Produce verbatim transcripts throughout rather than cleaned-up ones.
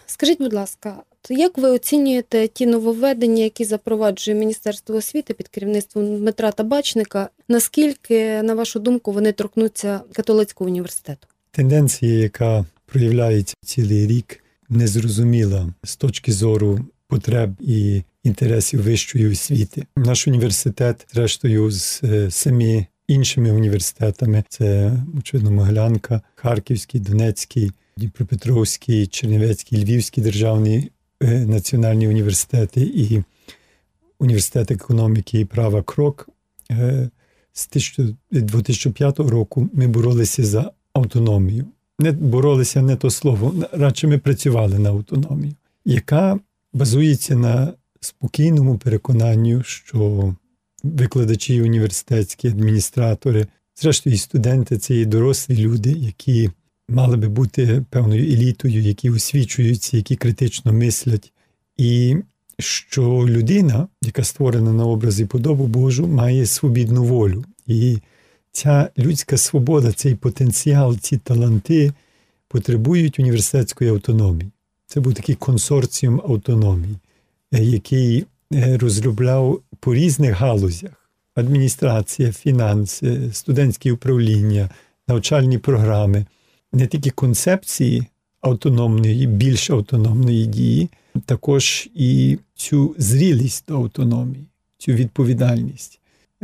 Скажіть, будь ласка, як ви оцінюєте ті нововведення, які запроваджує Міністерство освіти під керівництвом Дмитра Табачника? Наскільки, на вашу думку, вони торкнуться католицького університету? Тенденція, яка проявляється цілий рік, незрозуміла з точки зору потреб і інтересів вищої освіти. Наш університет, зрештою, з семи іншими університетами, це, очевидно, Могилянка, Харківський, Донецький, Дніпропетровський, Чернівецький, Львівський державні е, національні університети і університет економіки і права «Крок». Е, з дві тисячі п'ятого року ми боролися за автономію. Не боролися не то слово, радше ми працювали на автономію, яка базується на спокійному переконанню, що викладачі університетські, адміністратори, зрештою і студенти – це і дорослі люди, які мали би бути певною елітою, які освічуються, які критично мислять. І що людина, яка створена на образ і подобу Божу, має свобідну волю. І ця людська свобода, цей потенціал, ці таланти потребують університетської автономії. Це був такий консорціум автономії, який розробляв по різних галузях: адміністрація, фінанси, студентське управління, навчальні програми. Не тільки концепції автономної, більш автономної дії, також і цю зрілість до автономії, цю відповідальність.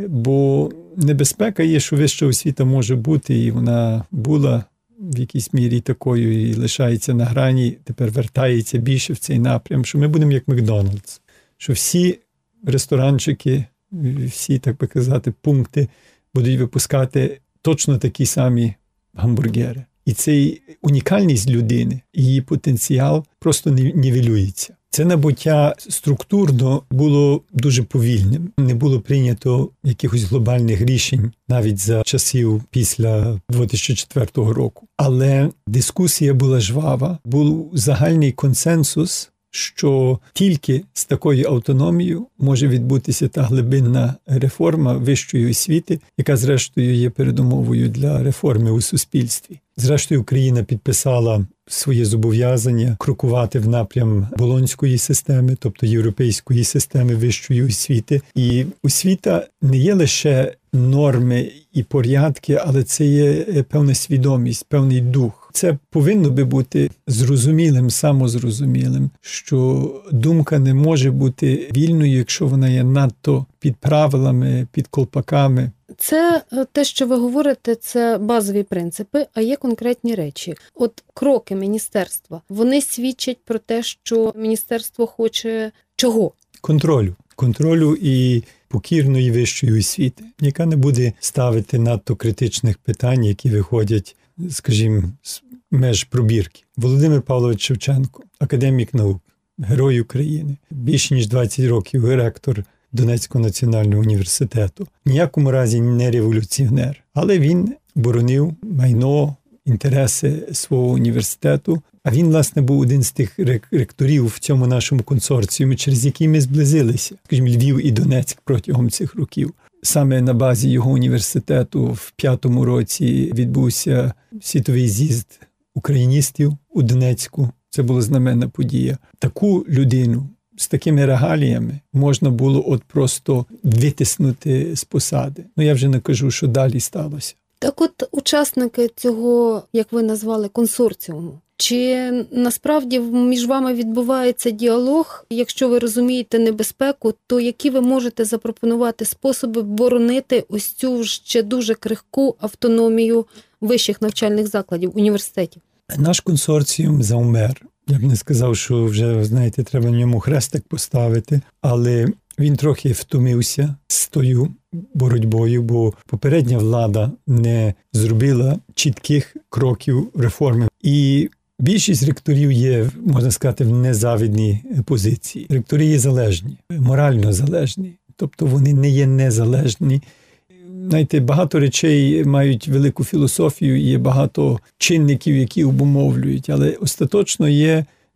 Бо небезпека є, що вища освіта може бути, і вона була в якійсь мірі такою і лишається на грані, тепер вертається більше в цей напрям, що ми будемо як Макдональдс, що всі ресторанчики, всі, так би казати, пункти будуть випускати точно такі самі гамбургери. І цей унікальність людини, її потенціал просто нівелюється. Це набуття структурно було дуже повільним. Не було прийнято якихось глобальних рішень навіть за часів після дві тисячі четвертого року. Але дискусія була жвава, був загальний консенсус, що тільки з такою автономією може відбутися та глибинна реформа вищої освіти, яка зрештою є передумовою для реформи у суспільстві. Зрештою, Україна підписала своє зобов'язання крокувати в напрям болонської системи, тобто європейської системи вищої освіти. І освіта не є лише норми і порядки, але це є певна свідомість, певний дух. Це повинно би бути зрозумілим, самозрозумілим, що думка не може бути вільною, якщо вона є надто під правилами, під колпаками. Це те, що ви говорите, це базові принципи, а є конкретні речі. От кроки міністерства, вони свідчать про те, що міністерство хоче чого? Контролю. Контролю і покірної вищої освіти, яка не буде ставити надто критичних питань, які виходять, скажімо, з меж пробірки. Володимир Павлович Шевченко, академік наук, герой України, більше ніж двадцять років ректор Донецького національного університету. Ніякому разі не революціонер, але він боронив майно, інтереси свого університету. А він, власне, був один з тих ректорів в цьому нашому консорціумі, через який ми зблизилися, скажімо, Львів і Донецьк протягом цих років. Саме на базі його університету в п'ятому році відбувся світовий з'їзд україністів у Донецьку. Це була знаменна подія. Таку людину з такими регаліями можна було от просто витиснути з посади. Ну, я вже не кажу, що далі сталося. Так от, учасники цього, як ви назвали, консорціуму, чи насправді між вами відбувається діалог? Якщо ви розумієте небезпеку, то які ви можете запропонувати способи боронити ось цю ще дуже крихку автономію вищих навчальних закладів, університетів? Наш консорціум завмер. Я б не сказав, що вже, знаєте, треба на ньому хрестик поставити, але він трохи втомився з тою боротьбою, бо попередня влада не зробила чітких кроків реформи. І більшість ректорів є, можна сказати, в незавидній позиції. Ректори є залежні, морально залежні, тобто вони не є незалежні. Знаєте, багато речей мають велику філософію, є багато чинників, які обумовлюють, але остаточно є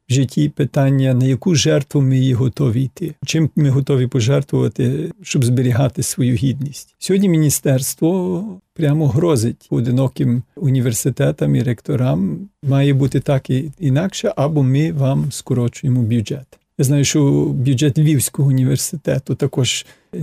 в житті питання, на яку жертву ми її готові йти. Чим ми готові пожертвувати, щоб зберігати свою гідність. Сьогодні міністерство прямо грозить одиноким університетам і ректорам. Має бути так і інакше, або ми вам скорочуємо бюджет. Я знаю, що бюджет Львівського університету, також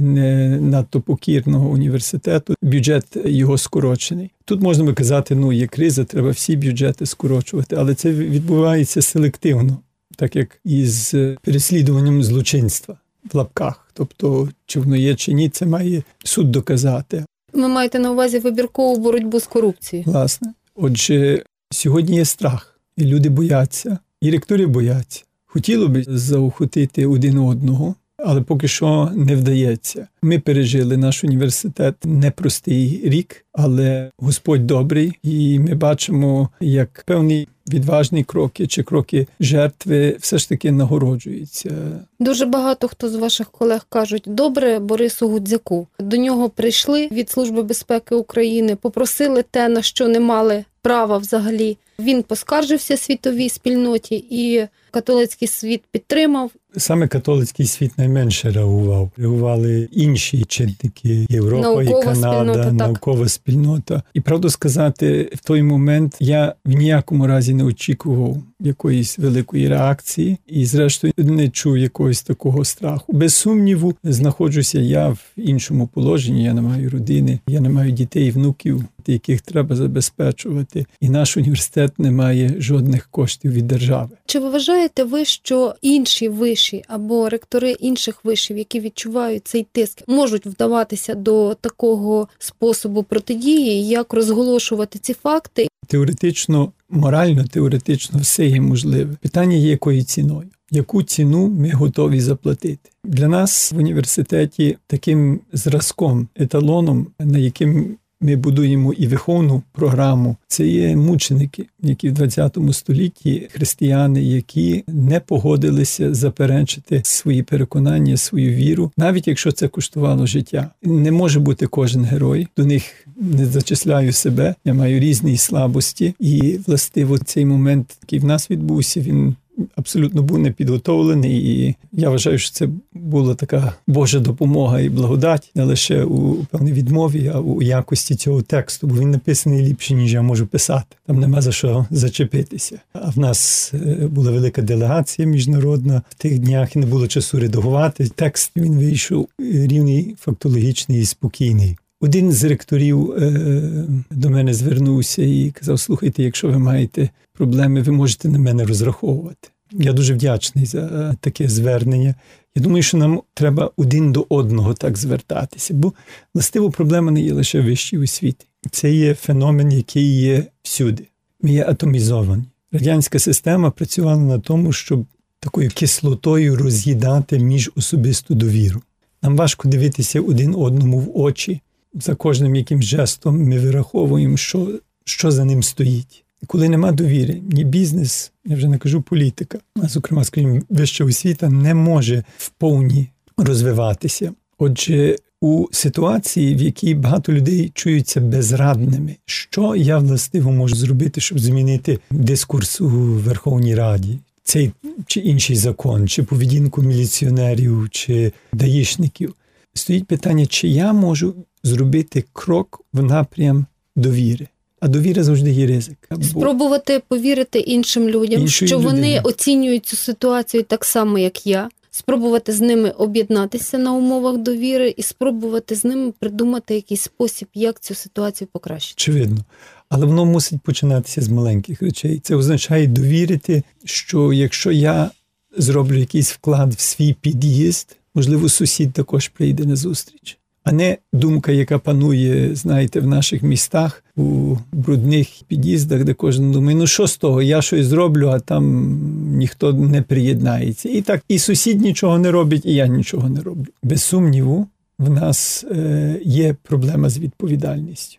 не надто покірного університету, бюджет його скорочений. Тут можна би казати, ну є криза, треба всі бюджети скорочувати, але це відбувається селективно, так як із переслідуванням злочинства в лапках. Тобто, чи воно є, чи ні, це має суд доказати. Ви маєте на увазі вибіркову боротьбу з корупцією? Власне. Отже, сьогодні є страх, і люди бояться, і ректори бояться. Хотіло б заохотити один одного, але поки що не вдається. Ми пережили наш університет непростий рік, але Господь добрий, і ми бачимо, як певні відважні кроки чи кроки жертви все ж таки нагороджуються. Дуже багато хто з ваших колег кажуть, добре Борису Гудзяку. До нього прийшли від Служби безпеки України, попросили те, на що не мали права взагалі. Він поскаржився світовій спільноті, і католицький світ підтримав. Саме католицький світ найменше реагував. Реагували інші чинники, Європа Наукова і Канада, спільнота, наукова спільнота. І правду сказати, в той момент я в ніякому разі не очікував якоїсь великої реакції і зрештою не чув якогось такого страху. Без сумніву, знаходжуся я в іншому положенні, я не маю родини, я не маю дітей і внуків, яких треба забезпечувати. І наш університет не має жодних коштів від держави. Чи ви вважаєте ви, що інші виші або ректори інших вишів, які відчувають цей тиск, можуть вдаватися до такого способу протидії, як розголошувати ці факти? Теоретично, морально, теоретично все є можливе. Питання є, якою ціною. Яку ціну ми готові заплатити? Для нас в університеті таким зразком, еталоном, на яким ми будуємо і виховну програму, це є мученики, які в ХХ столітті, християни, які не погодилися заперечити свої переконання, свою віру, навіть якщо це коштувало життя. Не може бути кожен герой, до них не зачисляю себе, я маю різні слабості, і властиво цей момент, який в нас відбувся, він абсолютно був непідготовлений, і я вважаю, що це була така Божа допомога і благодать, не лише у певній відмові, а у якості цього тексту, бо він написаний ліпше, ніж я можу писати. Там нема за що зачепитися. А в нас була велика делегація міжнародна в тих днях, і не було часу редагувати. Текст, він вийшов рівний, фактологічний і спокійний. Один з ректорів е, до мене звернувся і казав, слухайте, якщо ви маєте проблеми, ви можете на мене розраховувати. Я дуже вдячний за таке звернення. Я думаю, що нам треба один до одного так звертатися, бо властиво проблема не є лише в вищій освіті. Це є феномен, який є всюди. Ми є атомізовані. Радянська система працювала на тому, щоб такою кислотою роз'їдати міжособисту довіру. Нам важко дивитися один одному в очі. За кожним якимсь жестом ми вираховуємо, що, що за ним стоїть. І коли нема довіри, ні бізнес, я вже не кажу політика, а зокрема, скажімо, вища освіта не може вповні розвиватися. Отже, у ситуації, в якій багато людей чуються безрадними, що я властиво можу зробити, щоб змінити дискурс у Верховній Раді? Цей чи інший закон, чи поведінку міліціонерів, чи даїшників. Стоїть питання, чи я можу зробити крок в напрям довіри. А довіра завжди є ризик. Спробувати повірити іншим людям, Іншої що вони людини. оцінюють цю ситуацію так само, як я. Спробувати з ними об'єднатися на умовах довіри і спробувати з ними придумати якийсь спосіб, як цю ситуацію покращити. Очевидно. Але воно мусить починатися з маленьких речей. Це означає довірити, що якщо я зроблю якийсь вклад в свій під'їзд, можливо, сусід також прийде на зустріч. А не думка, яка панує, знаєте, в наших містах, у брудних під'їздах, де кожен думає, ну що з того, я щось зроблю, а там ніхто не приєднається. І так, і сусід нічого не робить, і я нічого не роблю. Без сумніву, в нас е, є проблема з відповідальністю.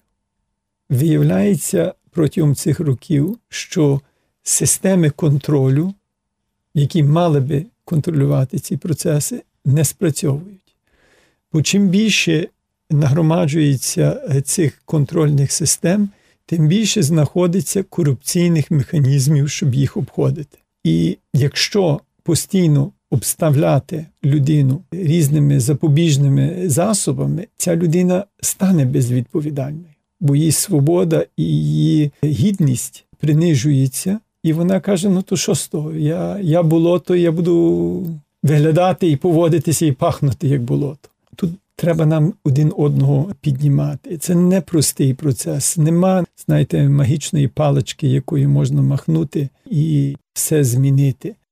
Виявляється протягом цих років, що системи контролю, які мали би контролювати ці процеси, не спрацьовують. Бо чим більше нагромаджується цих контрольних систем, тим більше знаходиться корупційних механізмів, щоб їх обходити. І якщо постійно обставляти людину різними запобіжними засобами, ця людина стане безвідповідальною, бо її свобода і її гідність принижується, і вона каже, ну то що з того, я, я болото, я буду виглядати і поводитися, і пахнути як болото. Тут треба нам один одного піднімати. Це непростий процес. Нема, знаєте, магічної палички, якою можна махнути і все змінити.